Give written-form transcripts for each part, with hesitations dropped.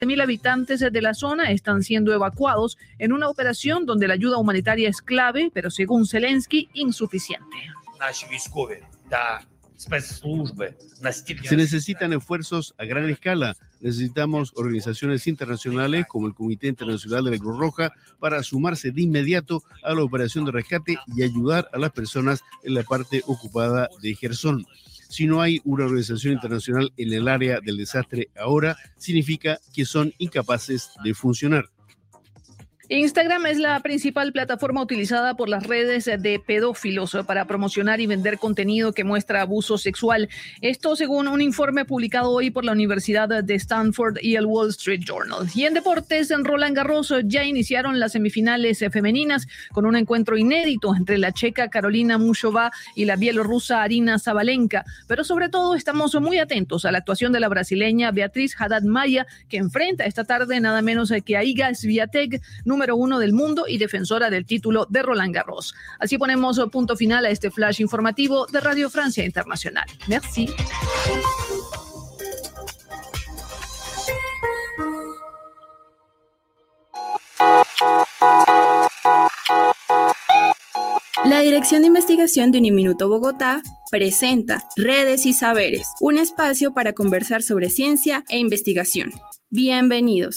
1.000 habitantes de la zona están siendo evacuados en una operación donde la ayuda humanitaria es clave, pero según Zelensky, insuficiente. Se necesitan esfuerzos a gran escala. Necesitamos organizaciones internacionales como el Comité Internacional de la Cruz Roja para sumarse de inmediato a la operación de rescate y ayudar a las personas en la parte ocupada de Jersón. Si no hay una organización internacional en el área del desastre ahora, significa que son incapaces de funcionar. Instagram es la principal plataforma utilizada por las redes de pedófilos para promocionar y vender contenido que muestra abuso sexual. Esto según un informe publicado hoy por la Universidad de Stanford y el Wall Street Journal. Y en deportes, en Roland Garros ya iniciaron las semifinales femeninas con un encuentro inédito entre la checa Karolina Muchova y la bielorrusa Arina Sabalenka. Pero sobre todo estamos muy atentos a la actuación de la brasileña Beatriz Haddad Maia, que enfrenta esta tarde nada menos que a Iga Swiatek, número 1 del mundo y defensora del título de Roland Garros. Así ponemos punto final a este flash informativo de Radio Francia Internacional. Merci. La Dirección de Investigación de Uniminuto Bogotá presenta Redes y Saberes, un espacio para conversar sobre ciencia e investigación. Bienvenidos.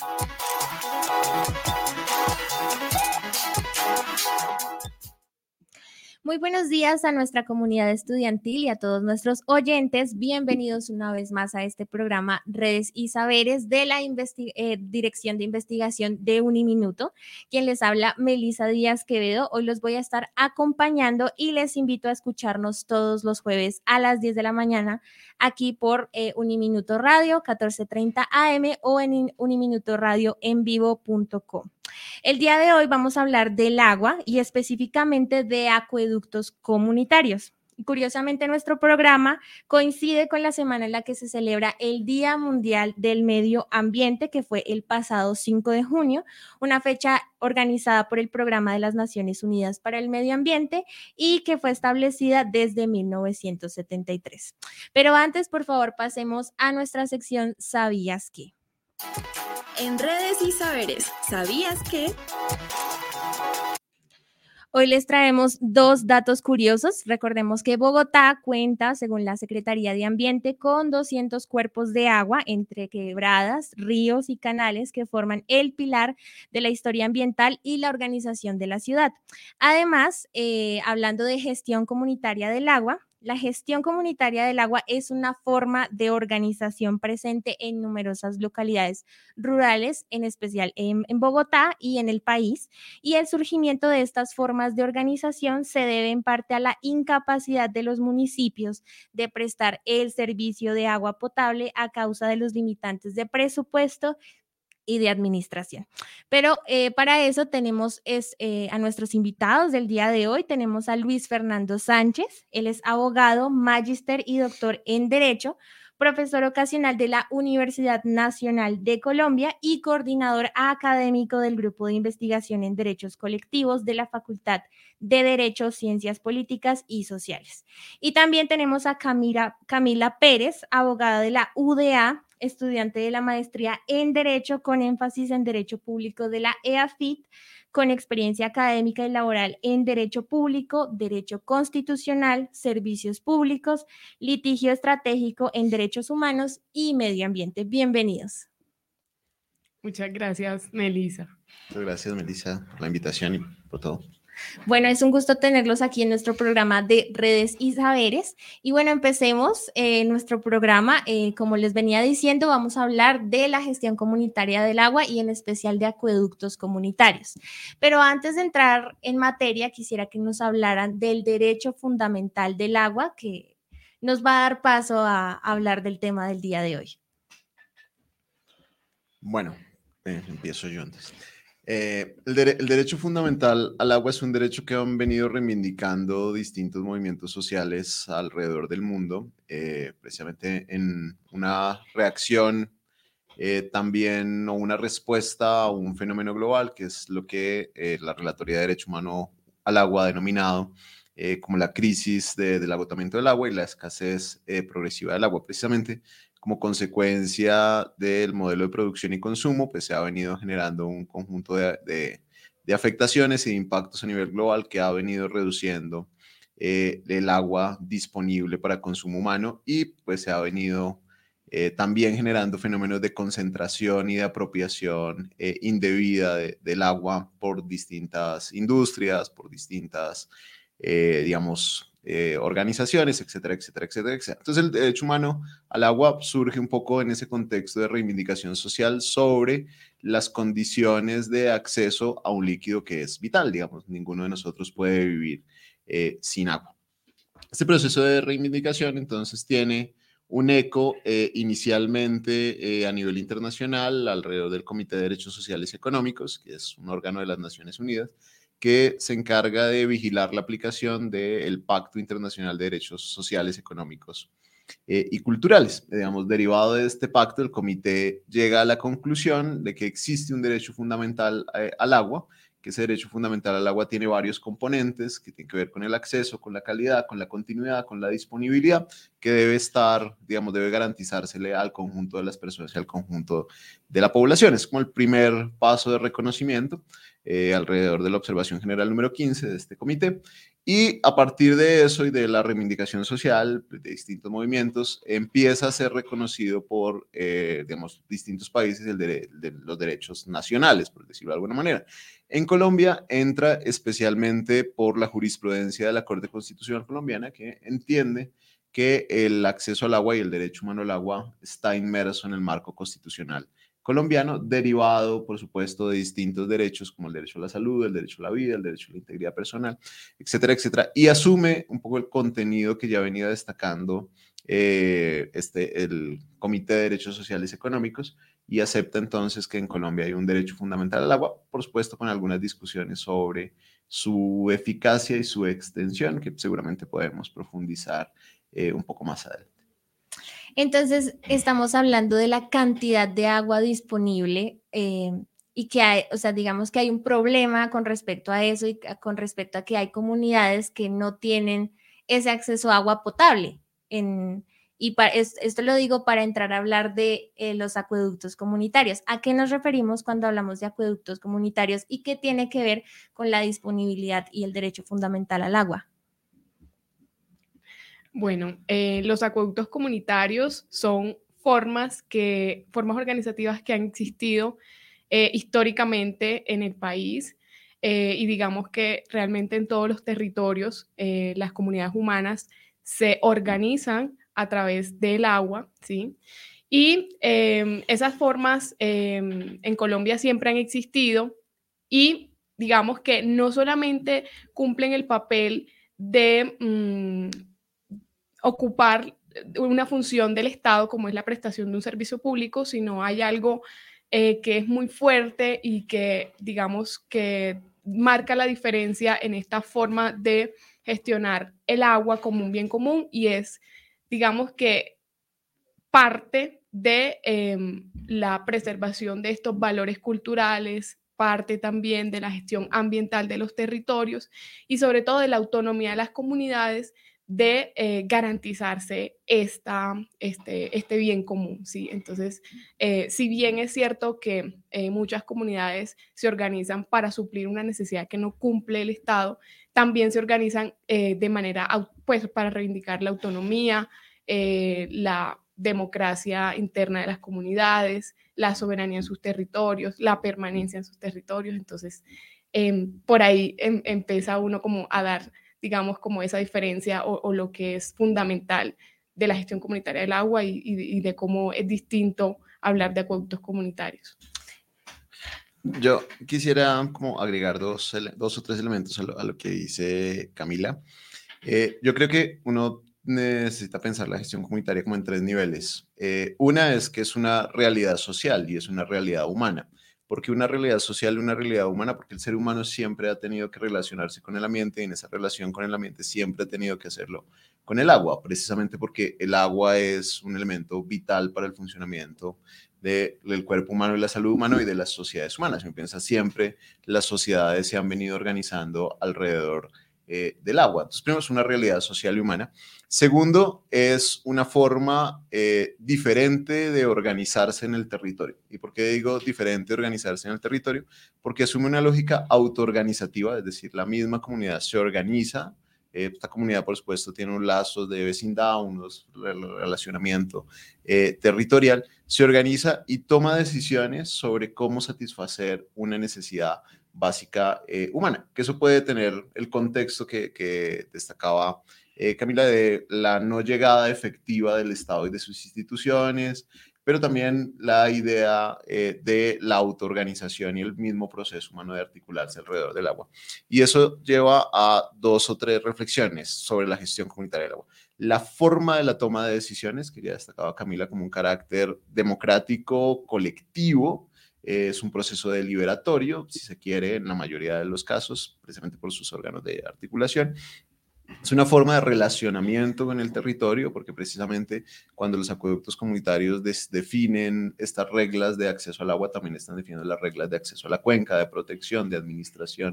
Muy buenos días a nuestra comunidad estudiantil y a todos nuestros oyentes. Bienvenidos una vez más a este programa Redes y Saberes de la Dirección de Investigación de Uniminuto. Quien les habla, Melissa Díaz Quevedo. Hoy los voy a estar acompañando y les invito a escucharnos todos los jueves a las 10 de la mañana aquí por Uniminuto Radio 1430 AM o en uniminutoradioenvivo.com. El día de hoy vamos a hablar del agua y específicamente de acueductos comunitarios. Y curiosamente, nuestro programa coincide con la semana en la que se celebra el Día Mundial del Medio Ambiente, que fue el pasado 5 de junio, una fecha organizada por el Programa de las Naciones Unidas para el Medio Ambiente y que fue establecida desde 1973. Pero antes, por favor, pasemos a nuestra sección ¿Sabías qué? En Redes y Saberes, ¿sabías qué? Hoy les traemos dos datos curiosos. Recordemos que Bogotá cuenta, según la Secretaría de Ambiente, con 200 cuerpos de agua entre quebradas, ríos y canales que forman el pilar de la historia ambiental y la organización de la ciudad. Además, hablando de gestión comunitaria del agua, la gestión comunitaria del agua es una forma de organización presente en numerosas localidades rurales, en especial en Bogotá y en el país, y el surgimiento de estas formas de organización se debe en parte a la incapacidad de los municipios de prestar el servicio de agua potable a causa de los limitantes de presupuesto y de administración. Pero para eso tenemos a nuestros invitados del día de hoy. Tenemos a Luis Fernando Sánchez. Él es abogado, magíster y doctor en Derecho, profesor ocasional de la Universidad Nacional de Colombia y coordinador académico del Grupo de Investigación en Derechos Colectivos de la Facultad de Derecho, Ciencias Políticas y Sociales. Y también tenemos a Camila Pérez, abogada de la UDA, estudiante de la maestría en Derecho con énfasis en Derecho Público de la EAFIT, con experiencia académica y laboral en Derecho Público, Derecho Constitucional, Servicios Públicos, Litigio Estratégico en Derechos Humanos y Medio Ambiente. Bienvenidos. Muchas gracias, Melissa. Muchas gracias, Melissa, por la invitación y por todo. Bueno, es un gusto tenerlos aquí en nuestro programa de Redes y Saberes. Y bueno, empecemos nuestro programa. Como les venía diciendo, vamos a hablar de la gestión comunitaria del agua y en especial de acueductos comunitarios. Pero antes de entrar en materia, quisiera que nos hablaran del derecho fundamental del agua, que nos va a dar paso a hablar del tema del día de hoy. Bueno, empiezo yo antes. El derecho fundamental al agua es un derecho que han venido reivindicando distintos movimientos sociales alrededor del mundo, precisamente en una reacción también o una respuesta a un fenómeno global, que es lo que la Relatoría de Derecho Humano al Agua ha denominado como la crisis del agotamiento del agua y la escasez progresiva del agua. Precisamente como consecuencia del modelo de producción y consumo, pues se ha venido generando un conjunto de afectaciones y de impactos a nivel global que ha venido reduciendo el agua disponible para consumo humano y pues se ha venido también generando fenómenos de concentración y de apropiación indebida del agua por distintas industrias, por distintas, digamos, organizaciones, etcétera, etcétera, etcétera, etcétera. Entonces el derecho humano al agua surge un poco en ese contexto de reivindicación social sobre las condiciones de acceso a un líquido que es vital, digamos, ninguno de nosotros puede vivir sin agua. Este proceso de reivindicación entonces tiene un eco inicialmente a nivel internacional alrededor del Comité de Derechos Sociales y Económicos, que es un órgano de las Naciones Unidas, que se encarga de vigilar la aplicación del Pacto Internacional de Derechos Sociales, Económicos y Culturales. Digamos, derivado de este pacto, el comité llega a la conclusión de que existe un derecho fundamental al agua, que ese derecho fundamental al agua tiene varios componentes que tienen que ver con el acceso, con la calidad, con la continuidad, con la disponibilidad, que debe estar, digamos, debe garantizársele al conjunto de las personas y al conjunto de la población. Es como el primer paso de reconocimiento alrededor de la observación general número 15 de este comité. Y a partir de eso y de la reivindicación social de distintos movimientos, empieza a ser reconocido por, digamos, distintos países de los derechos nacionales, por decirlo de alguna manera. En Colombia entra especialmente por la jurisprudencia de la Corte Constitucional Colombiana, que entiende que el acceso al agua y el derecho humano al agua está inmerso en el marco constitucional colombiano, derivado, por supuesto, de distintos derechos como el derecho a la salud, el derecho a la vida, el derecho a la integridad personal, etcétera, etcétera, y asume un poco el contenido que ya venía destacando el Comité de Derechos Sociales y Económicos y acepta entonces que en Colombia hay un derecho fundamental al agua, por supuesto con algunas discusiones sobre su eficacia y su extensión, que seguramente podemos profundizar un poco más adelante. Entonces, estamos hablando de la cantidad de agua disponible y que hay, o sea, digamos que hay un problema con respecto a eso y con respecto a que hay comunidades que no tienen ese acceso a agua potable. Esto lo digo para entrar a hablar de los acueductos comunitarios. ¿A qué nos referimos cuando hablamos de acueductos comunitarios y qué tiene que ver con la disponibilidad y el derecho fundamental al agua? Bueno, los acueductos comunitarios son formas organizativas que han existido históricamente en el país y digamos que realmente en todos los territorios las comunidades humanas se organizan a través del agua, ¿sí? Y esas formas en Colombia siempre han existido y digamos que no solamente cumplen el papel de ocupar una función del Estado como es la prestación de un servicio público, sino hay algo que es muy fuerte y que digamos que marca la diferencia en esta forma de gestionar el agua como un bien común y es, digamos que parte de la preservación de estos valores culturales, parte también de la gestión ambiental de los territorios y sobre todo de la autonomía de las comunidades de garantizarse este bien común, ¿sí? Entonces, si bien es cierto que muchas comunidades se organizan para suplir una necesidad que no cumple el Estado, también se organizan de manera, pues, para reivindicar la autonomía, la democracia interna de las comunidades, la soberanía en sus territorios, la permanencia en sus territorios. Entonces, por ahí empieza uno como a dar, digamos, como esa diferencia o lo que es fundamental de la gestión comunitaria del agua y de cómo es distinto hablar de acueductos comunitarios. Yo quisiera como agregar dos o tres elementos a lo que dice Camila. Yo creo que uno necesita pensar la gestión comunitaria como en tres niveles. Una es que es una realidad social y es una realidad humana. ¿Por qué una realidad social y una realidad humana? Porque el ser humano siempre ha tenido que relacionarse con el ambiente y en esa relación con el ambiente siempre ha tenido que hacerlo con el agua, precisamente porque el agua es un elemento vital para el funcionamiento del cuerpo humano y la salud humana y de las sociedades humanas. Si uno piensa siempre, las sociedades se han venido organizando alrededor del agua. Entonces, primero, es una realidad social y humana. Segundo, es una forma diferente de organizarse en el territorio. ¿Y por qué digo diferente de organizarse en el territorio? Porque asume una lógica autoorganizativa, es decir, la misma comunidad se organiza. Esta comunidad, por supuesto, tiene un lazo de vecindad, unos relacionamiento territorial, se organiza y toma decisiones sobre cómo satisfacer una necesidad básica humana, que eso puede tener el contexto que destacaba Camila, de la no llegada efectiva del Estado y de sus instituciones, pero también la idea de la autoorganización y el mismo proceso humano de articularse alrededor del agua. Y eso lleva a 2 o 3 reflexiones sobre la gestión comunitaria del agua. La forma de la toma de decisiones, que ya destacaba Camila como un carácter democrático, colectivo, es un proceso deliberatorio, si se quiere, en la mayoría de los casos, precisamente por sus órganos de articulación. Es una forma de relacionamiento con el territorio, porque precisamente cuando los acueductos comunitarios definen estas reglas de acceso al agua, también están definiendo las reglas de acceso a la cuenca, de protección, de administración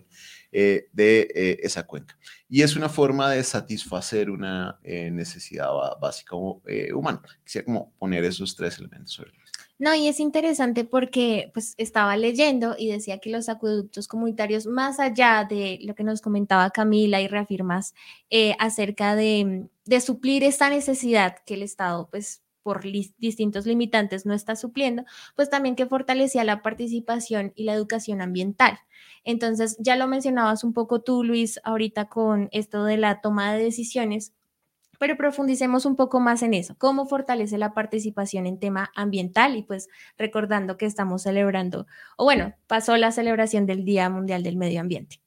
de esa cuenca. Y es una forma de satisfacer una necesidad básica humana. Quisiera como poner esos 3 elementos sobre la mesa. No, y es interesante porque pues estaba leyendo y decía que los acueductos comunitarios, más allá de lo que nos comentaba Camila y reafirmas acerca de suplir esta necesidad que el Estado pues por distintos limitantes no está supliendo, pues también que fortalecía la participación y la educación ambiental. Entonces, ya lo mencionabas un poco tú, Luis, ahorita con esto de la toma de decisiones, pero profundicemos un poco más en eso, cómo fortalece la participación en tema ambiental y pues recordando que estamos celebrando, o bueno, pasó la celebración del Día Mundial del Medio Ambiente.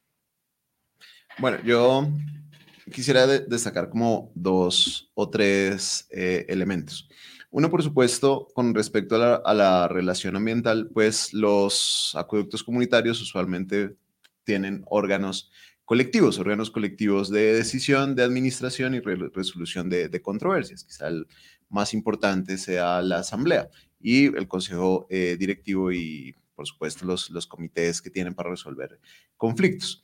Bueno, yo quisiera destacar como 2 o 3 elementos. Uno, por supuesto, con respecto a la relación ambiental, pues los acueductos comunitarios usualmente tienen órganos colectivos de decisión, de administración y resolución de controversias. Quizá el más importante sea la asamblea y el consejo directivo y, por supuesto, los comités que tienen para resolver conflictos.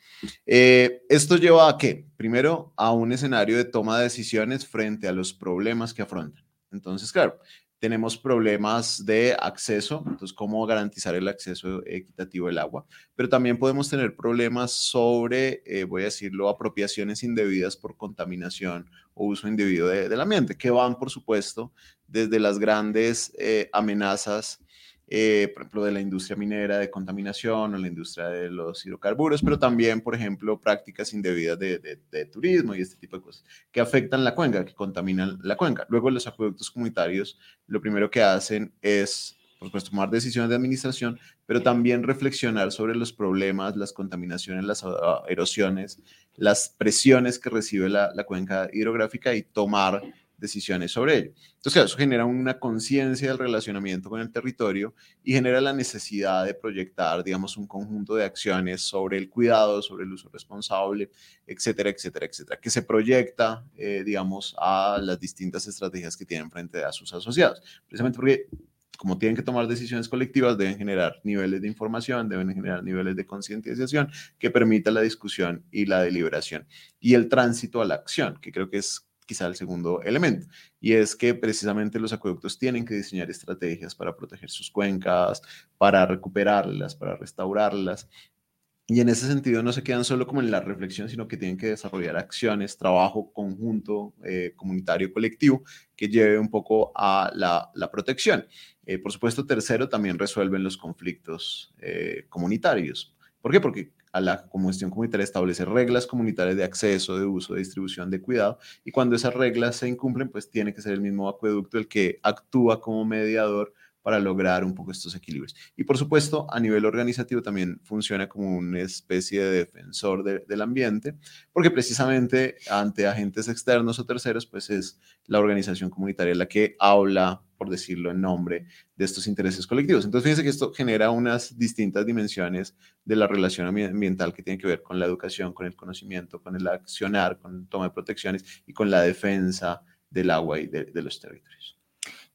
Esto lleva a ¿qué? Primero, a un escenario de toma de decisiones frente a los problemas que afrontan. Entonces, claro, tenemos problemas de acceso, entonces cómo garantizar el acceso equitativo del agua, pero también podemos tener problemas sobre, voy a decirlo, apropiaciones indebidas por contaminación o uso indebido del ambiente, que van, por supuesto, desde las grandes amenazas, por ejemplo, de la industria minera de contaminación o la industria de los hidrocarburos, pero también, por ejemplo, prácticas indebidas de turismo y este tipo de cosas que afectan la cuenca, que contaminan la cuenca. Luego, los acueductos comunitarios lo primero que hacen es, por supuesto, tomar decisiones de administración, pero también reflexionar sobre los problemas, las contaminaciones, las erosiones, las presiones que recibe la cuenca hidrográfica y tomar decisiones sobre ello. Entonces, claro, eso genera una conciencia del relacionamiento con el territorio y genera la necesidad de proyectar, digamos, un conjunto de acciones sobre el cuidado, sobre el uso responsable, etcétera, etcétera, etcétera, que se proyecta, digamos, a las distintas estrategias que tienen frente a sus asociados. Precisamente porque, como tienen que tomar decisiones colectivas, deben generar niveles de información, deben generar niveles de concientización que permitan la discusión y la deliberación y el tránsito a la acción, que creo que es quizá el segundo elemento, y es que precisamente los acueductos tienen que diseñar estrategias para proteger sus cuencas, para recuperarlas, para restaurarlas, y en ese sentido no se quedan solo como en la reflexión, sino que tienen que desarrollar acciones, trabajo conjunto, comunitario, colectivo, que lleve un poco a la protección. Por supuesto, tercero, también resuelven los conflictos comunitarios. ¿Por qué? Porque a la gestión comunitaria establece reglas comunitarias de acceso, de uso, de distribución, de cuidado, y cuando esas reglas se incumplen, pues tiene que ser el mismo acueducto el que actúa como mediador para lograr un poco estos equilibrios. Y por supuesto, a nivel organizativo también funciona como una especie de defensor del ambiente, porque precisamente ante agentes externos o terceros, pues es la organización comunitaria la que habla, por decirlo en nombre, de estos intereses colectivos. Entonces, fíjense que esto genera unas distintas dimensiones de la relación ambiental que tiene que ver con la educación, con el conocimiento, con el accionar, con el toma de protecciones y con la defensa del agua y de los territorios.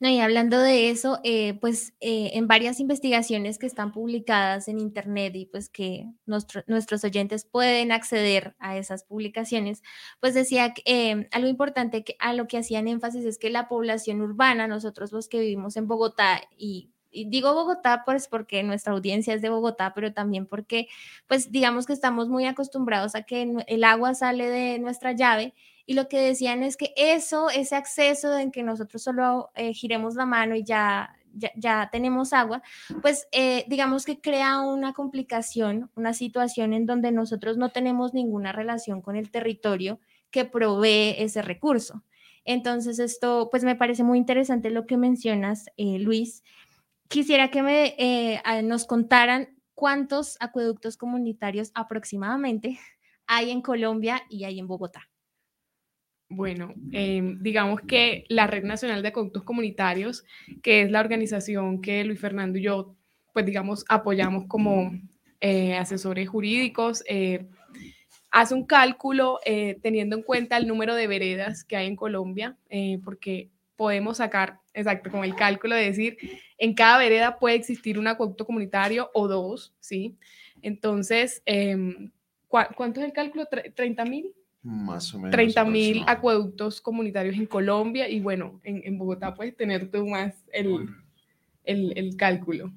No, y hablando de eso, en varias investigaciones que están publicadas en Internet y pues que nuestros oyentes pueden acceder a esas publicaciones, pues decía que algo importante a lo que hacían énfasis es que la población urbana, nosotros los que vivimos en Bogotá, y digo Bogotá pues porque nuestra audiencia es de Bogotá, pero también porque pues digamos que estamos muy acostumbrados a que el agua sale de nuestra llave. Y lo que decían es que ese acceso en que nosotros solo giremos la mano y ya tenemos agua, pues digamos que crea una complicación, una situación en donde nosotros no tenemos ninguna relación con el territorio que provee ese recurso. Entonces esto pues me parece muy interesante lo que mencionas, Luis. Quisiera que nos contaran cuántos acueductos comunitarios aproximadamente hay en Colombia y hay en Bogotá. Bueno, digamos que la Red Nacional de Acueductos Comunitarios, que es la organización que Luis Fernando y yo, pues digamos, apoyamos como asesores jurídicos, hace un cálculo teniendo en cuenta el número de veredas que hay en Colombia, porque podemos sacar, exacto, con el cálculo de decir, en cada vereda puede existir un acueducto comunitario o dos, ¿sí? Entonces, ¿cuánto es el cálculo? ¿30.000? Más o menos. 30.000 acueductos comunitarios en Colombia y bueno, en Bogotá puedes tener tú más el cálculo.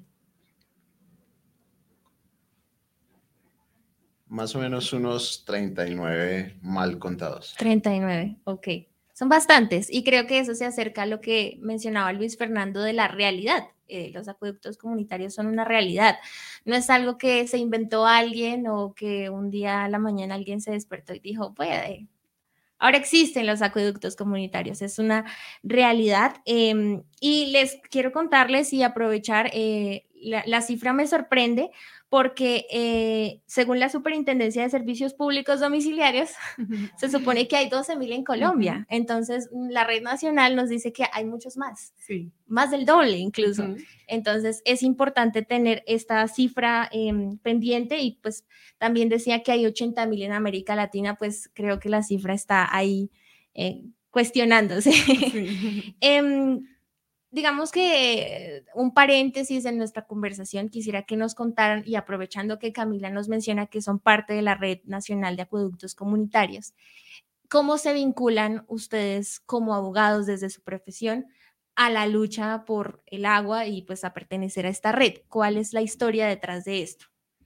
Más o menos unos 39 mal contados. 39, ok. Son bastantes y creo que eso se acerca a lo que mencionaba Luis Fernando de la realidad. Los acueductos comunitarios son una realidad. No es algo que se inventó alguien o que un día a la mañana alguien se despertó y dijo, ahora existen los acueductos comunitarios, es una realidad. Y les quiero contarles y aprovechar, la cifra me sorprende porque según la Superintendencia de Servicios Públicos Domiciliarios, se supone que hay 12.000 en Colombia. Entonces, la Red Nacional nos dice que hay muchos más, sí, más del doble incluso. Entonces, es importante tener esta cifra pendiente y pues también decía que hay 80.000 en América Latina, pues creo que la cifra está ahí cuestionándose. Sí. Digamos que un paréntesis en nuestra conversación, quisiera que nos contaran, y aprovechando que Camila nos menciona que son parte de la Red Nacional de Acueductos Comunitarios, ¿cómo se vinculan ustedes como abogados desde su profesión a la lucha por el agua y pues a pertenecer a esta red? ¿Cuál es la historia detrás de esto?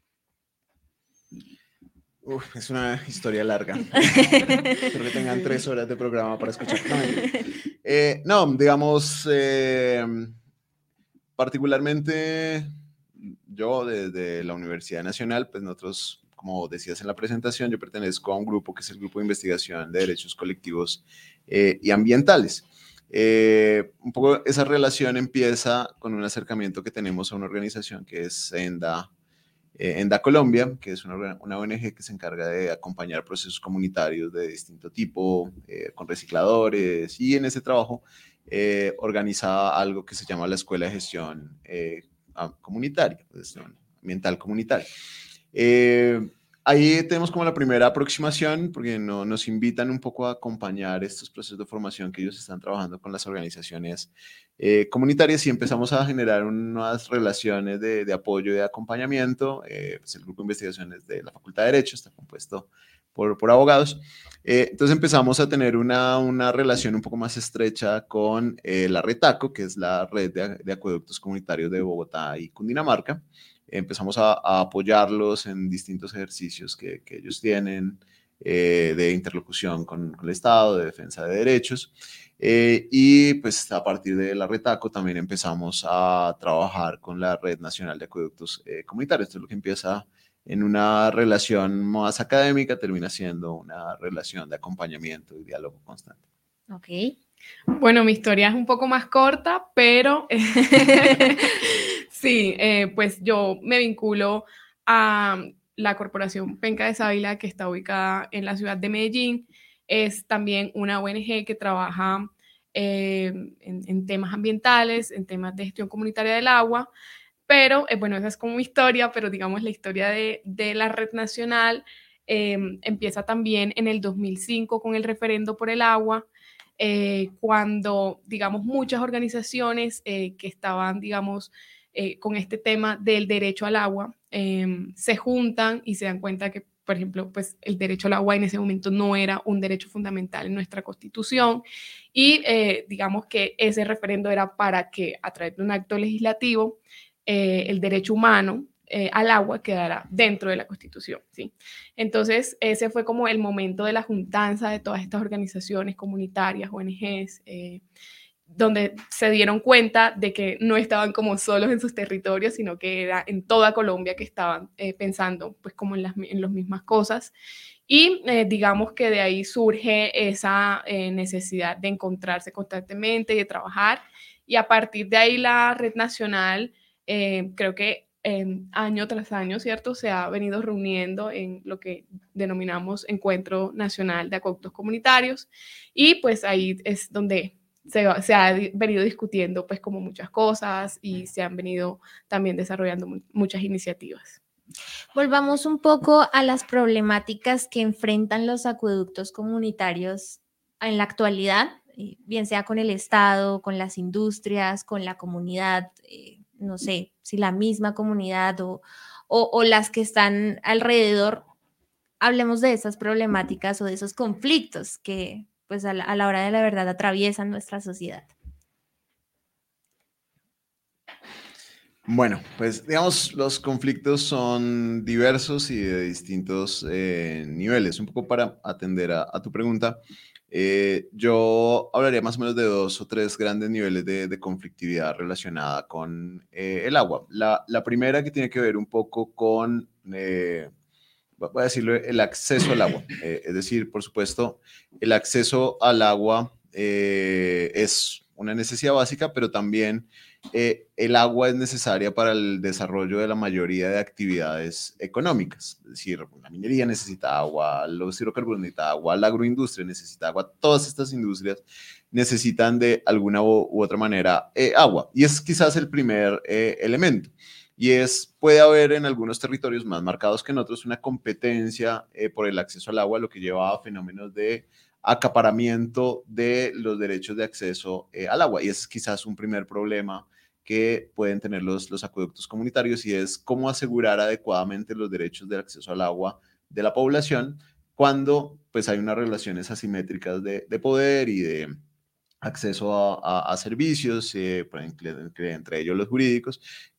Es una historia larga. Espero que tengan 3 horas de programa para escuchar. No, digamos, particularmente yo desde la Universidad Nacional, pues nosotros, como decías en la presentación, yo pertenezco a un grupo que es el Grupo de Investigación de Derechos Colectivos y Ambientales. Un poco esa relación empieza con un acercamiento que tenemos a una organización que es ENDA Colombia, que es una ONG que se encarga de acompañar procesos comunitarios de distinto tipo, con recicladores, y en ese trabajo organizaba algo que se llama la Escuela de Gestión Comunitaria, gestión ambiental comunitaria. Ahí tenemos como la primera aproximación, porque nos invitan un poco a acompañar estos procesos de formación que ellos están trabajando con las organizaciones comunitarias, y empezamos a generar unas relaciones de apoyo y de acompañamiento. Pues el grupo de investigaciones de la Facultad de Derecho está compuesto por abogados. Entonces empezamos a tener una relación un poco más estrecha con la RETACO, que es la Red de Acueductos Comunitarios de Bogotá y Cundinamarca. Empezamos a apoyarlos en distintos ejercicios que ellos tienen de interlocución con el Estado, de defensa de derechos. Y pues a partir de la RETACO también empezamos a trabajar con la Red Nacional de Acueductos Comunitarios. Esto es lo que empieza en una relación más académica, termina siendo una relación de acompañamiento y diálogo constante. Ok. Bueno, mi historia es un poco más corta, pero sí, pues yo me vinculo a la Corporación Penca de Sávila, que está ubicada en la ciudad de Medellín. Es también una ONG que trabaja en temas ambientales, en temas de gestión comunitaria del agua, pero bueno, esa es como mi historia, pero digamos la historia de la Red Nacional empieza también en el 2005 con el referendo por el agua. cuando, digamos, muchas organizaciones que estaban, digamos, con este tema del derecho al agua, se juntan y se dan cuenta que, por ejemplo, pues el derecho al agua en ese momento no era un derecho fundamental en nuestra Constitución y digamos que ese referendo era para que a través de un acto legislativo el derecho humano al agua quedara dentro de la Constitución, ¿sí? Entonces, ese fue como el momento de la juntanza de todas estas organizaciones comunitarias, ONGs, donde se dieron cuenta de que no estaban como solos en sus territorios, sino que era en toda Colombia que estaban pensando pues como en las mismas cosas. Y digamos que de ahí surge esa necesidad de encontrarse constantemente y de trabajar. Y a partir de ahí la Red Nacional, creo que año tras año, ¿cierto? Se ha venido reuniendo en lo que denominamos Encuentro Nacional de Acueductos Comunitarios. Y pues ahí es donde se ha venido discutiendo pues como muchas cosas y se han venido también desarrollando muchas iniciativas. Volvamos un poco a las problemáticas que enfrentan los acueductos comunitarios en la actualidad, bien sea con el Estado, con las industrias, con la comunidad, no sé, si la misma comunidad o las que están alrededor. Hablemos de esas problemáticas o de esos conflictos que pues a la hora de la verdad atraviesan nuestra sociedad. Bueno, pues digamos, los conflictos son diversos y de distintos niveles. Un poco para atender a tu pregunta, yo hablaría más o menos de 2 o 3 grandes niveles de conflictividad relacionada con el agua. La primera que tiene que ver un poco con, voy a decirlo, el acceso al agua. Es decir, por supuesto, el acceso al agua es una necesidad básica, pero también el agua es necesaria para el desarrollo de la mayoría de actividades económicas. Es decir, la minería necesita agua, los hidrocarburos necesitan agua, la agroindustria necesita agua, todas estas industrias necesitan de alguna u otra manera agua. Y es quizás el primer elemento. Y puede haber en algunos territorios más marcados que en otros una competencia por el acceso al agua, lo que lleva a fenómenos de acaparamiento de los derechos de acceso al agua. Y ese es quizás un primer problema que pueden tener los acueductos comunitarios, y es cómo asegurar adecuadamente los derechos de acceso al agua de la población cuando pues hay unas relaciones asimétricas de poder y de acceso a servicios, entre ellos los jurídicos,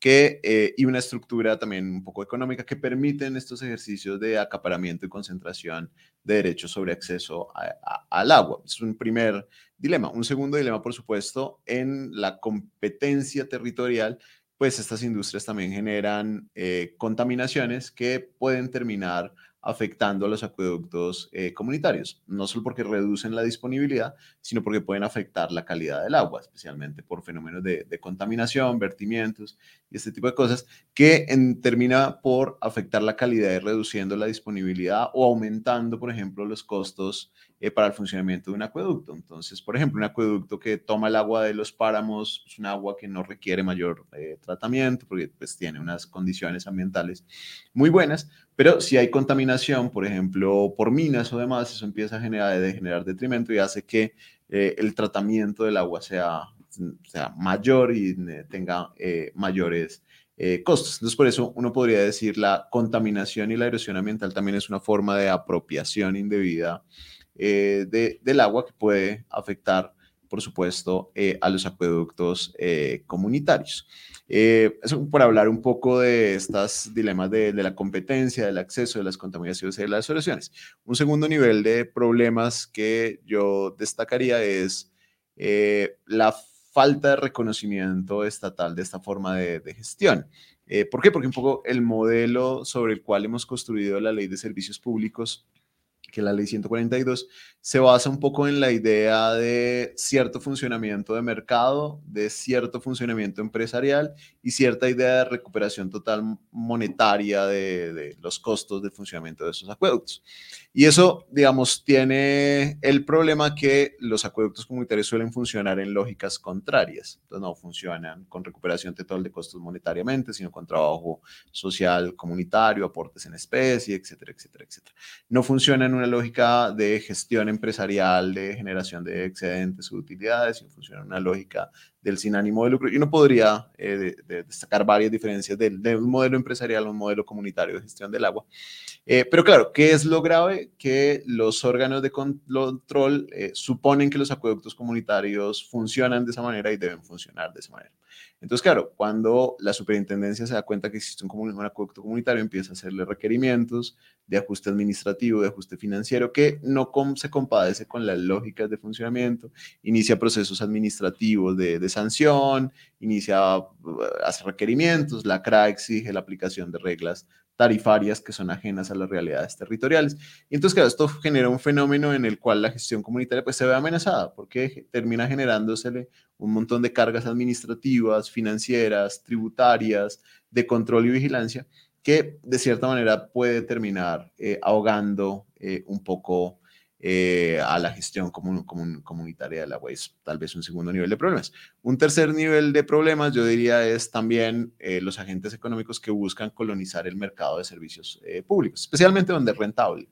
y una estructura también un poco económica que permiten estos ejercicios de acaparamiento y concentración de derechos sobre acceso al agua. Es un primer dilema. Un segundo dilema, por supuesto, en la competencia territorial, pues estas industrias también generan contaminaciones que pueden terminar afectando a los acueductos comunitarios, no solo porque reducen la disponibilidad, sino porque pueden afectar la calidad del agua, especialmente por fenómenos de contaminación, vertimientos y este tipo de cosas, que termina por afectar la calidad y reduciendo la disponibilidad o aumentando, por ejemplo, los costos para el funcionamiento de un acueducto. Entonces, por ejemplo, un acueducto que toma el agua de los páramos es un agua que no requiere mayor tratamiento porque pues, tiene unas condiciones ambientales muy buenas, pero si hay contaminación, por ejemplo, por minas o demás, eso empieza a generar detrimento y hace que el tratamiento del agua sea mayor y tenga mayores costos. Entonces, por eso uno podría decir la contaminación y la erosión ambiental también es una forma de apropiación indebida del agua que puede afectar, por supuesto, a los acueductos comunitarios. Eso por hablar un poco de estos dilemas de la competencia, del acceso, de las contaminaciones y de las erosiones. Un segundo nivel de problemas que yo destacaría es la falta de reconocimiento estatal de esta forma de gestión. ¿Por qué? Porque un poco el modelo sobre el cual hemos construido la Ley de Servicios Públicos, que es la Ley 142, se basa un poco en la idea de cierto funcionamiento de mercado, de cierto funcionamiento empresarial y cierta idea de recuperación total monetaria de los costos de funcionamiento de esos acueductos. Y eso, digamos, tiene el problema que los acueductos comunitarios suelen funcionar en lógicas contrarias. Entonces, no funcionan con recuperación total de costos monetariamente, sino con trabajo social comunitario, aportes en especie, etcétera, etcétera, etcétera. No funcionan una lógica de gestión empresarial, de generación de excedentes o utilidades, y funciona en una lógica del sin ánimo de lucro. Y uno podría destacar varias diferencias de un modelo empresarial a un modelo comunitario de gestión del agua. Pero claro, ¿qué es lo grave? Que los órganos de control suponen que los acueductos comunitarios funcionan de esa manera y deben funcionar de esa manera. Entonces, claro, cuando la superintendencia se da cuenta que existe un acueducto comunitario, empieza a hacerle requerimientos de ajuste administrativo, de ajuste financiero, que no se compadece con las lógicas de funcionamiento, inicia procesos administrativos de sanción, hace requerimientos, la CRA exige la aplicación de reglas tarifarias que son ajenas a las realidades territoriales. Y entonces, claro, esto genera un fenómeno en el cual la gestión comunitaria pues, se ve amenazada, porque termina generándosele un montón de cargas administrativas, financieras, tributarias, de control y vigilancia, que de cierta manera puede terminar ahogando un poco a la gestión comunitaria del agua. Es tal vez un segundo nivel de problemas. Un tercer nivel de problemas, yo diría, es también los agentes económicos que buscan colonizar el mercado de servicios públicos, especialmente donde es rentable.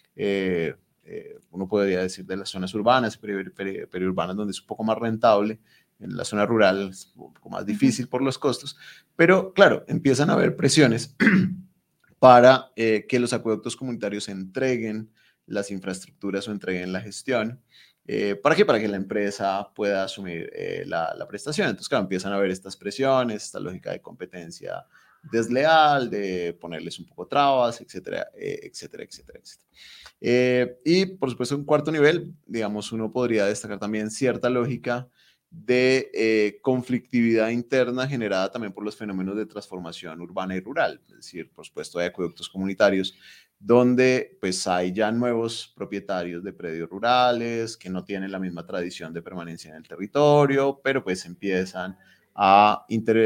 Uno podría decir de las zonas urbanas, periurbanas, donde es un poco más rentable. En la zona rural es un poco más difícil por los costos, pero claro, empiezan a haber presiones para que los acueductos comunitarios entreguen las infraestructuras o entreguen la gestión. ¿Para qué? Para que la empresa pueda asumir la prestación. Entonces, claro, empiezan a haber estas presiones, esta lógica de competencia desleal, de ponerles un poco trabas, etcétera, etcétera, etcétera, etcétera. Y, por supuesto, un cuarto nivel, digamos, uno podría destacar también cierta lógica de conflictividad interna generada también por los fenómenos de transformación urbana y rural. Es decir, por supuesto, hay acueductos comunitarios donde pues hay ya nuevos propietarios de predios rurales que no tienen la misma tradición de permanencia en el territorio, pero pues empiezan a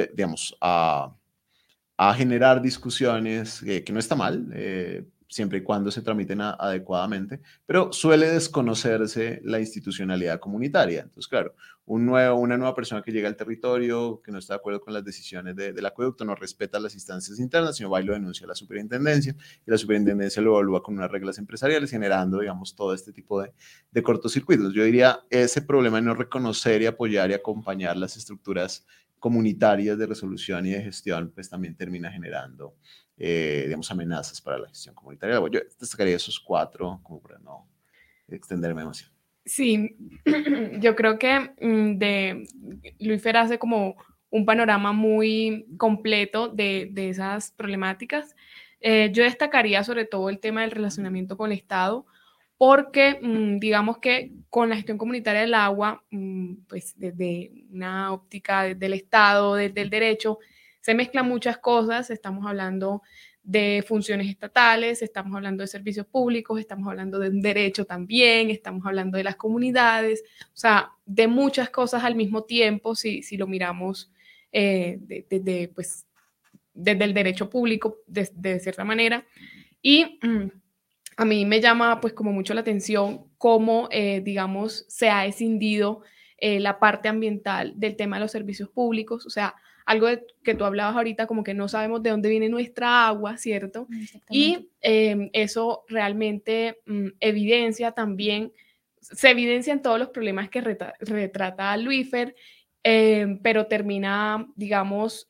generar discusiones que no está mal, siempre y cuando se tramiten adecuadamente, pero suele desconocerse la institucionalidad comunitaria. Entonces, claro, una nueva persona que llega al territorio, que no está de acuerdo con las decisiones del acueducto, no respeta las instancias internas, sino va y lo denuncia a la superintendencia, y la superintendencia lo evalúa con unas reglas empresariales, generando, digamos, todo este tipo de cortocircuitos. Yo diría, ese problema de no reconocer y apoyar y acompañar las estructuras comunitarias de resolución y de gestión, pues también termina generando, digamos, amenazas para la gestión comunitaria. Bueno, yo destacaría esos cuatro, como para no extenderme demasiado. Sí, yo creo que Luisfer hace como un panorama muy completo de esas problemáticas. Yo destacaría sobre todo el tema del relacionamiento con el Estado, porque digamos que con la gestión comunitaria del agua, pues desde una óptica del Estado, desde el derecho, se mezclan muchas cosas. Estamos hablando de funciones estatales, estamos hablando de servicios públicos, estamos hablando de un derecho también, estamos hablando de las comunidades, o sea, de muchas cosas al mismo tiempo, si lo miramos pues, desde el derecho público, de cierta manera. Y a mí me llama pues como mucho la atención cómo, digamos, se ha escindido la parte ambiental del tema de los servicios públicos, o sea, algo que tú hablabas ahorita, como que no sabemos de dónde viene nuestra agua, ¿cierto? Y eso realmente evidencia también, se evidencia en todos los problemas que retrata Luisfer, pero termina, digamos,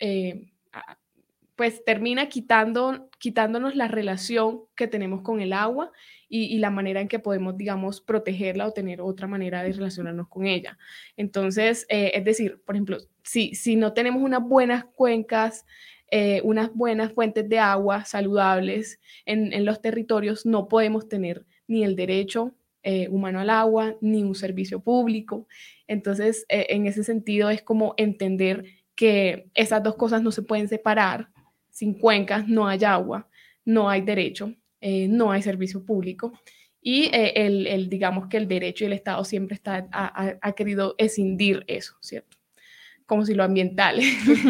pues termina quitándonos la relación que tenemos con el agua y la manera en que podemos, digamos, protegerla o tener otra manera de relacionarnos con ella. Entonces, es decir, por ejemplo, si no tenemos unas buenas cuencas, unas buenas fuentes de agua saludables en los territorios, no podemos tener ni el derecho humano al agua, ni un servicio público. Entonces, en ese sentido, es como entender que esas dos cosas no se pueden separar. Sin cuencas no hay agua, no hay derecho, no hay servicio público. Y digamos que el derecho y el Estado siempre ha querido escindir eso, ¿cierto? Como si lo ambiental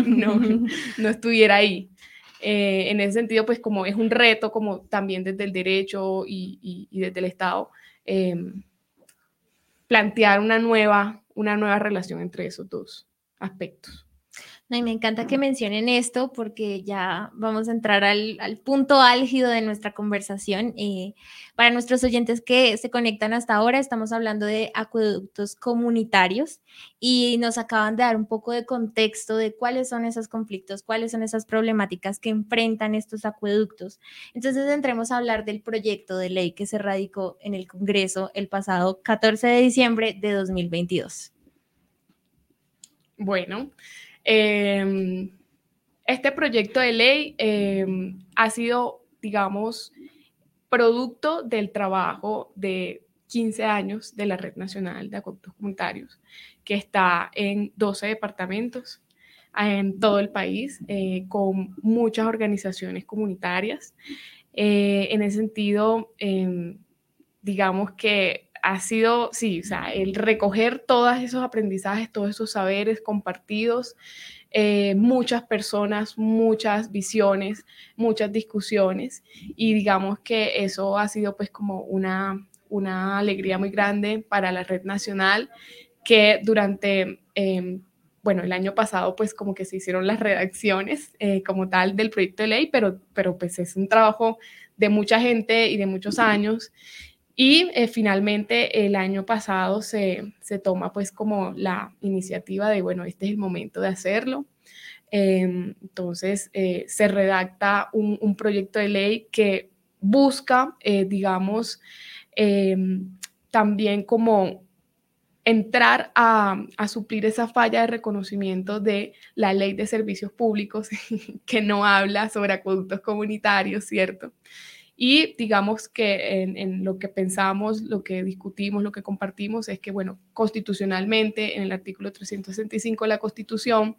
no estuviera ahí. En ese sentido, pues como es un reto, como también desde el derecho y desde el Estado, plantear una nueva relación entre esos dos aspectos. No, y me encanta que mencionen esto porque ya vamos a entrar al punto álgido de nuestra conversación. Para nuestros oyentes que se conectan hasta ahora, estamos hablando de acueductos comunitarios y nos acaban de dar un poco de contexto de cuáles son esos conflictos, cuáles son esas problemáticas que enfrentan estos acueductos. Entonces entremos a hablar del proyecto de ley que se radicó en el Congreso el pasado 14 de diciembre de 2022. Bueno, este proyecto de ley ha sido, digamos, producto del trabajo de 15 años de la Red Nacional de Acueductos Comunitarios, que está en 12 departamentos en todo el país, con muchas organizaciones comunitarias. En ese sentido, digamos que ha sido, sí, o sea, el recoger todos esos aprendizajes, todos esos saberes compartidos, muchas personas, muchas visiones, muchas discusiones, y digamos que eso ha sido pues como una alegría muy grande para la Red Nacional, que durante, bueno, el año pasado pues como que se hicieron las redacciones como tal del proyecto de ley, pero pues es un trabajo de mucha gente y de muchos años. Y finalmente el año pasado se toma pues como la iniciativa de, bueno, este es el momento de hacerlo. Entonces se redacta un proyecto de ley que busca, digamos, también como entrar a suplir esa falla de reconocimiento de la Ley de Servicios Públicos que no habla sobre acueductos comunitarios, ¿cierto? Y digamos que en lo que pensamos, lo que discutimos, lo que compartimos es que, bueno, constitucionalmente, en el artículo 365 de la Constitución,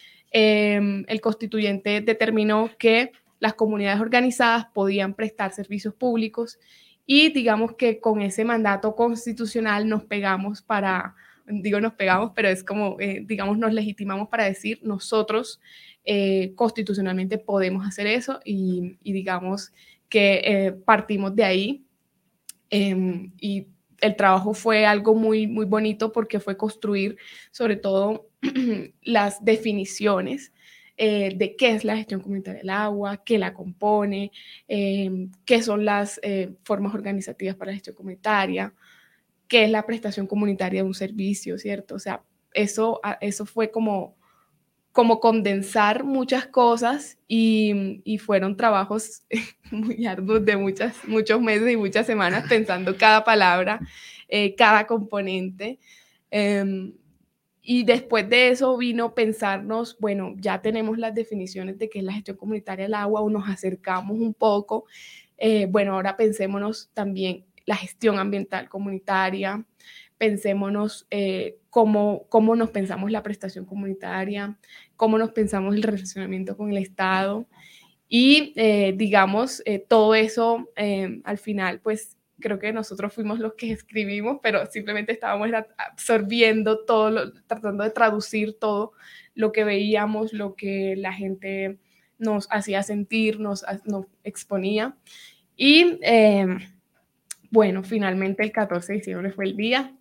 el constituyente determinó que las comunidades organizadas podían prestar servicios públicos y digamos que con ese mandato constitucional nos pegamos para, digo nos pegamos, pero es como, digamos, nos legitimamos para decir nosotros constitucionalmente podemos hacer eso y digamos que partimos de ahí y el trabajo fue algo muy, muy bonito porque fue construir sobre todo las definiciones de qué es la gestión comunitaria del agua, qué la compone, qué son las formas organizativas para la gestión comunitaria, qué es la prestación comunitaria de un servicio, ¿cierto? O sea, eso fue como condensar muchas cosas y fueron trabajos muy arduos de muchos meses y muchas semanas pensando cada palabra, cada componente. Y después de eso vino pensarnos, bueno, ya tenemos las definiciones de qué es la gestión comunitaria del agua o nos acercamos un poco. Bueno, ahora pensémonos también la gestión ambiental comunitaria, pensémonos cómo nos pensamos la prestación comunitaria, cómo nos pensamos el relacionamiento con el Estado y digamos, todo eso al final, pues creo que nosotros fuimos los que escribimos, pero simplemente estábamos absorbiendo todo, tratando de traducir todo lo que veíamos, lo que la gente nos hacía sentir, nos exponía. Y bueno, finalmente el 14 de diciembre fue el día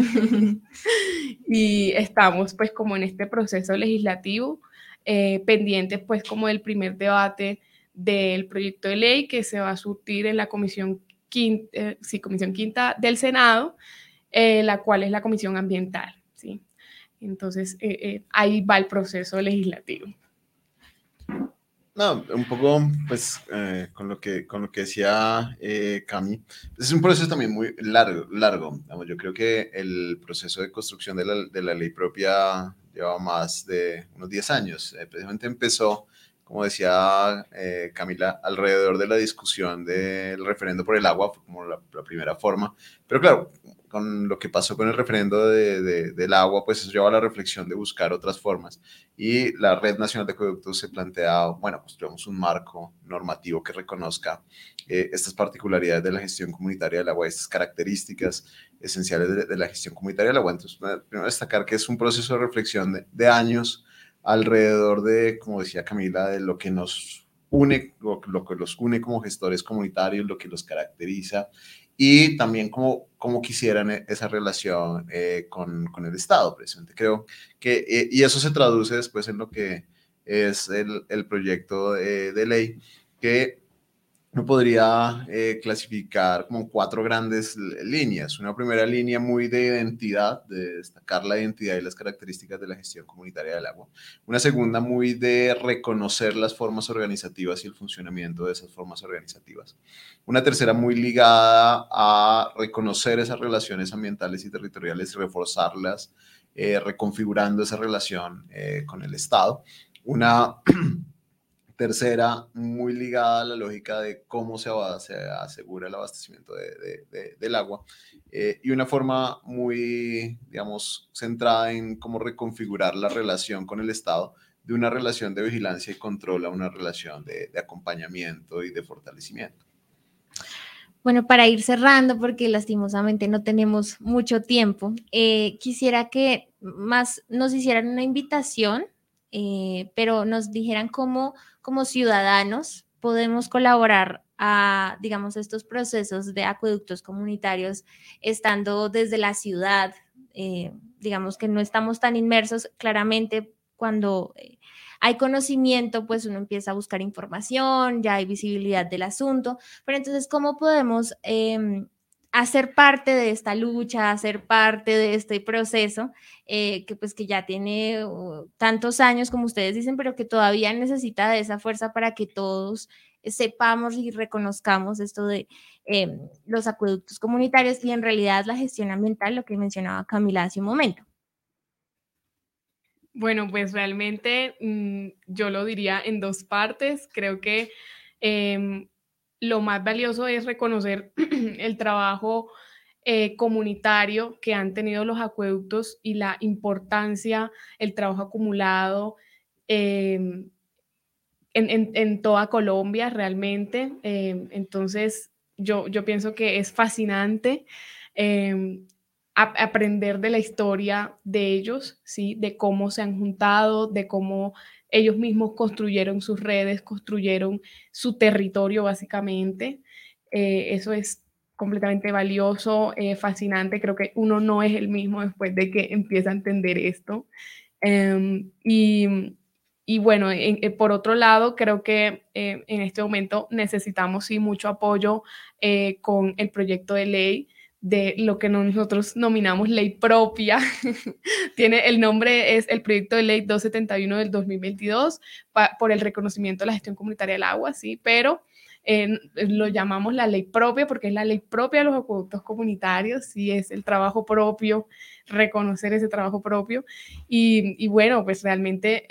y estamos pues como en este proceso legislativo, pendientes pues como del primer debate del proyecto de ley que se va a surtir en la Comisión Quinta del Senado, la cual es la Comisión Ambiental, ¿sí? Entonces ahí va el proceso legislativo. No, un poco, pues, con lo que decía Cami, es un proceso también muy largo. Vamos, yo creo que el proceso de construcción de la ley propia lleva más de unos 10 años. Precisamente empezó, como decía Camila, alrededor de la discusión del referendo por el agua, fue como la primera forma. Pero claro, con lo que pasó con el referendo del agua, pues eso lleva a la reflexión de buscar otras formas. Y la Red Nacional de Acueductos se plantea, bueno, construyamos un marco normativo que reconozca estas particularidades de la gestión comunitaria del agua, estas características esenciales de la gestión comunitaria del agua. Entonces, primero destacar que es un proceso de reflexión de años alrededor de, como decía Camila, de lo que nos une, lo que los une como gestores comunitarios, lo que los caracteriza y también cómo quisieran esa relación con el Estado, precisamente. Creo que, y eso se traduce después en lo que es el proyecto de ley, que uno podría clasificar como 4 grandes líneas. Una primera línea muy de identidad, de destacar la identidad y las características de la gestión comunitaria del agua. Una segunda muy de reconocer las formas organizativas y el funcionamiento de esas formas organizativas. Una tercera muy ligada a reconocer esas relaciones ambientales y territoriales y reforzarlas, reconfigurando esa relación con el Estado. Una tercera, muy ligada a la lógica de cómo se asegura el abastecimiento del agua. Y una forma muy, digamos, centrada en cómo reconfigurar la relación con el Estado, de una relación de vigilancia y control a una relación de acompañamiento y de fortalecimiento. Bueno, para ir cerrando, porque lastimosamente no tenemos mucho tiempo, quisiera que más nos hicieran una invitación, pero nos dijeran cómo, como ciudadanos, podemos colaborar a, digamos, estos procesos de acueductos comunitarios, estando desde la ciudad, digamos que no estamos tan inmersos claramente cuando hay conocimiento, pues uno empieza a buscar información, ya hay visibilidad del asunto, pero entonces, ¿cómo podemos hacer parte de esta lucha, hacer parte de este proceso que pues que ya tiene tantos años, como ustedes dicen, pero que todavía necesita de esa fuerza para que todos sepamos y reconozcamos esto de los acueductos comunitarios y en realidad la gestión ambiental, lo que mencionaba Camila hace un momento? Bueno, pues realmente yo lo diría en 2 partes. Creo que lo más valioso es reconocer el trabajo comunitario que han tenido los acueductos y la importancia, el trabajo acumulado en toda Colombia realmente. Entonces, yo pienso que es fascinante aprender de la historia de ellos, ¿sí? De cómo se han juntado, de cómo ellos mismos construyeron sus redes, construyeron su territorio básicamente. Eso es completamente valioso, fascinante. Creo que uno no es el mismo después de que empieza a entender esto. Y bueno, por otro lado, creo que en este momento necesitamos sí mucho apoyo con el proyecto de ley de lo que nosotros nominamos ley propia. Tiene el nombre, es el proyecto de ley 271 del 2022 por el reconocimiento de la gestión comunitaria del agua, sí, pero lo llamamos la ley propia porque es la ley propia de los acueductos comunitarios, sí, es el trabajo propio, reconocer ese trabajo propio. Y bueno, pues realmente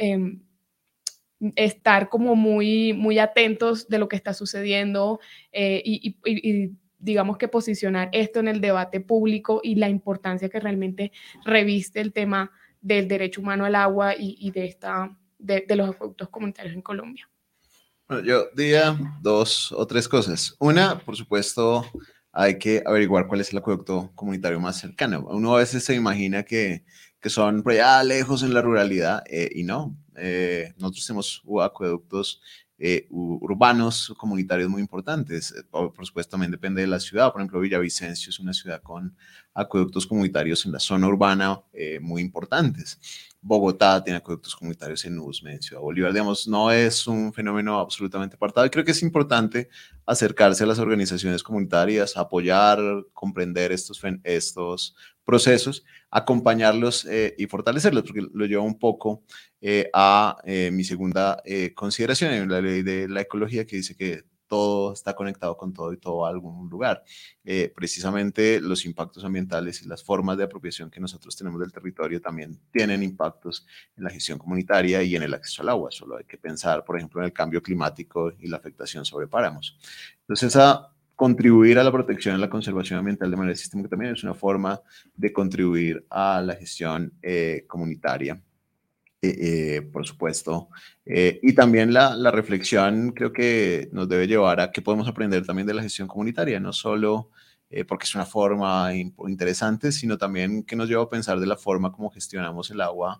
estar como muy, muy atentos de lo que está sucediendo y digamos que posicionar esto en el debate público y la importancia que realmente reviste el tema del derecho humano al agua y de los acueductos comunitarios en Colombia. Bueno, yo diría 2 o 3 cosas. Una, por supuesto, hay que averiguar cuál es el acueducto comunitario más cercano. Uno a veces se imagina que son por allá lejos en la ruralidad y no. Nosotros tenemos acueductos urbanos, comunitarios muy importantes. Por supuesto, también depende de la ciudad. Por ejemplo, Villavicencio es una ciudad con acueductos comunitarios en la zona urbana muy importantes. Bogotá tiene acueductos comunitarios en Usme, en Ciudad Bolívar. Digamos, no es un fenómeno absolutamente apartado. Y creo que es importante acercarse a las organizaciones comunitarias, apoyar, comprender estos procesos, acompañarlos y fortalecerlos, porque lo lleva un poco a mi segunda consideración en la ley de la ecología, que dice que todo está conectado con todo y todo va a algún lugar. Precisamente los impactos ambientales y las formas de apropiación que nosotros tenemos del territorio también tienen impactos en la gestión comunitaria y en el acceso al agua. Solo hay que pensar, por ejemplo, en el cambio climático y la afectación sobre páramos. Entonces, contribuir a la protección y la conservación ambiental de manera sistémica también es una forma de contribuir a la gestión comunitaria. Por supuesto. Y también la reflexión creo que nos debe llevar a qué podemos aprender también de la gestión comunitaria, no solo porque es una forma interesante, sino también que nos lleva a pensar de la forma como gestionamos el agua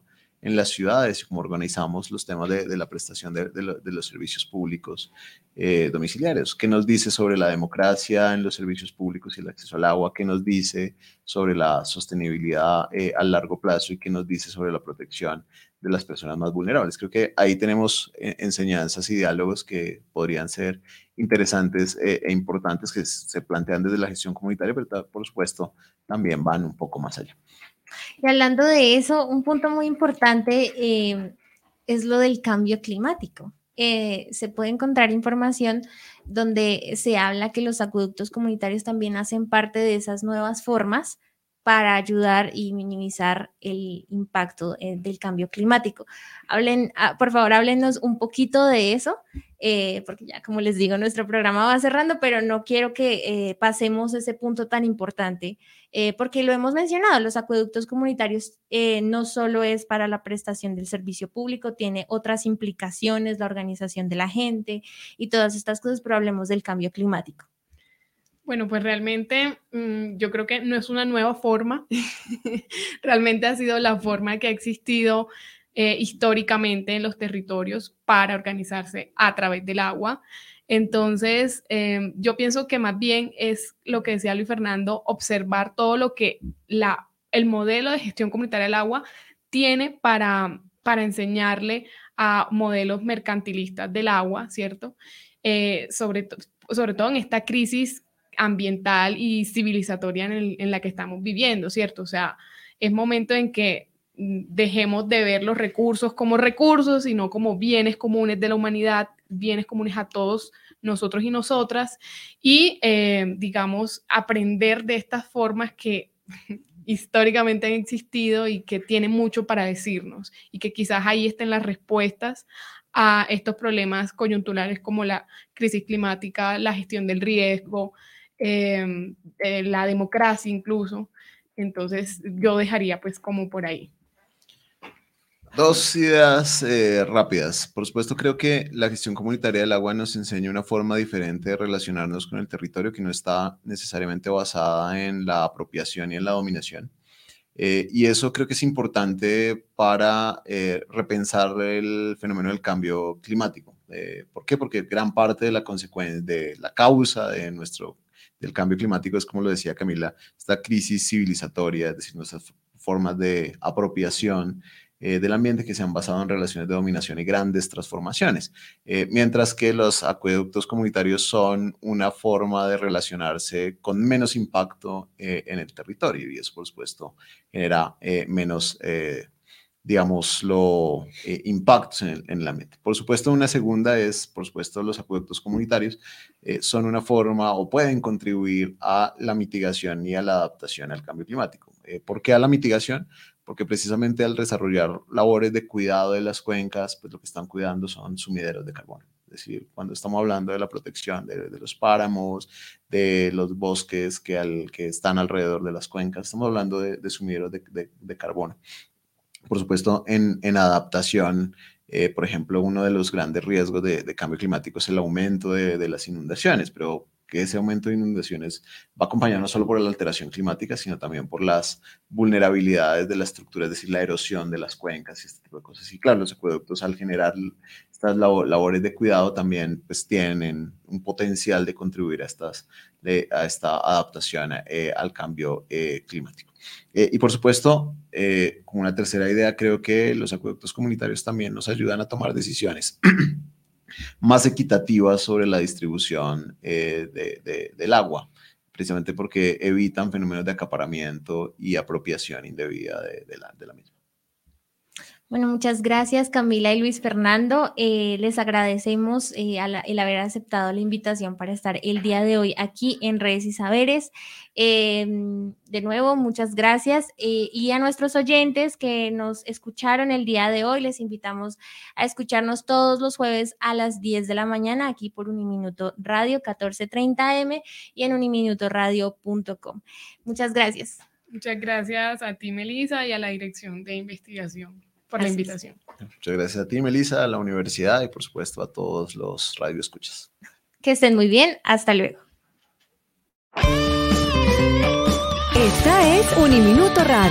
en las ciudades y cómo organizamos los temas de la prestación de los servicios públicos domiciliarios. ¿Qué nos dice sobre la democracia en los servicios públicos y el acceso al agua? ¿Qué nos dice sobre la sostenibilidad a largo plazo? ¿Y qué nos dice sobre la protección de las personas más vulnerables? Creo que ahí tenemos enseñanzas y diálogos que podrían ser interesantes e importantes, que se plantean desde la gestión comunitaria, pero por supuesto también van un poco más allá. Y hablando de eso, un punto muy importante es lo del cambio climático. Se puede encontrar información donde se habla que los acueductos comunitarios también hacen parte de esas nuevas formas para ayudar y minimizar el impacto del cambio climático. Por favor, háblenos un poquito de eso, porque ya, como les digo, nuestro programa va cerrando, pero no quiero que pasemos ese punto tan importante, porque lo hemos mencionado, los acueductos comunitarios no solo es para la prestación del servicio público, tiene otras implicaciones, la organización de la gente y todas estas cosas, pero hablemos del cambio climático. Bueno, pues realmente yo creo que no es una nueva forma, realmente ha sido la forma que ha existido históricamente en los territorios para organizarse a través del agua. Entonces, yo pienso que más bien es lo que decía Luis Fernando, observar todo lo que el modelo de gestión comunitaria del agua tiene para enseñarle a modelos mercantilistas del agua, ¿cierto? Sobre todo en esta crisis ambiental y civilizatoria en la que estamos viviendo, ¿cierto? O sea, es momento en que dejemos de ver los recursos como recursos, sino como bienes comunes de la humanidad, bienes comunes a todos nosotros y nosotras, y digamos, aprender de estas formas que históricamente han existido y que tienen mucho para decirnos, y que quizás ahí estén las respuestas a estos problemas coyunturales como la crisis climática, la gestión del riesgo, la democracia incluso. Entonces yo dejaría pues como por ahí. Dos ideas rápidas. Por supuesto, creo que la gestión comunitaria del agua nos enseña una forma diferente de relacionarnos con el territorio que no está necesariamente basada en la apropiación y en la dominación. Y eso creo que es importante para repensar el fenómeno del cambio climático. ¿Por qué? Porque gran parte de la consecuencia, de la causa del cambio climático es, como lo decía Camila, esta crisis civilizatoria, es decir, nuestras formas de apropiación del ambiente que se han basado en relaciones de dominación y grandes transformaciones, mientras que los acueductos comunitarios son una forma de relacionarse con menos impacto en el territorio, y eso por supuesto genera menos digámoslo, impactos en el ambiente. Por supuesto, una segunda es, por supuesto, los acueductos comunitarios son una forma o pueden contribuir a la mitigación y a la adaptación al cambio climático. ¿Por qué a la mitigación? Porque precisamente al desarrollar labores de cuidado de las cuencas, pues lo que están cuidando son sumideros de carbono. Es decir, cuando estamos hablando de la protección de los páramos, de los bosques que están alrededor de las cuencas, estamos hablando de sumideros de carbono. Por supuesto, en adaptación, por ejemplo, uno de los grandes riesgos de cambio climático es el aumento de las inundaciones, pero que ese aumento de inundaciones va acompañado no solo por la alteración climática, sino también por las vulnerabilidades de la estructura, es decir, la erosión de las cuencas y este tipo de cosas. Y claro, los acueductos, al generar estas labores de cuidado, también pues, tienen un potencial de contribuir a esta adaptación al cambio climático. Y por supuesto, como una tercera idea, creo que los acueductos comunitarios también nos ayudan a tomar decisiones más equitativas sobre la distribución del agua, precisamente porque evitan fenómenos de acaparamiento y apropiación indebida de la misma. Bueno, muchas gracias Camila y Luis Fernando. Les agradecemos el haber aceptado la invitación para estar el día de hoy aquí en Redes y Saberes. De nuevo, muchas gracias. Y a nuestros oyentes que nos escucharon el día de hoy, les invitamos a escucharnos todos los jueves a las 10 de la mañana aquí por Uniminuto Radio 1430 AM y en uniminutoradio.com. Muchas gracias. Muchas gracias a ti, Melissa, y a la Dirección de Investigación por la invitación. Muchas gracias a ti, Melissa, a la universidad y por supuesto a todos los radioescuchas. Que estén muy bien. Hasta luego. Esta es Uniminuto Radio.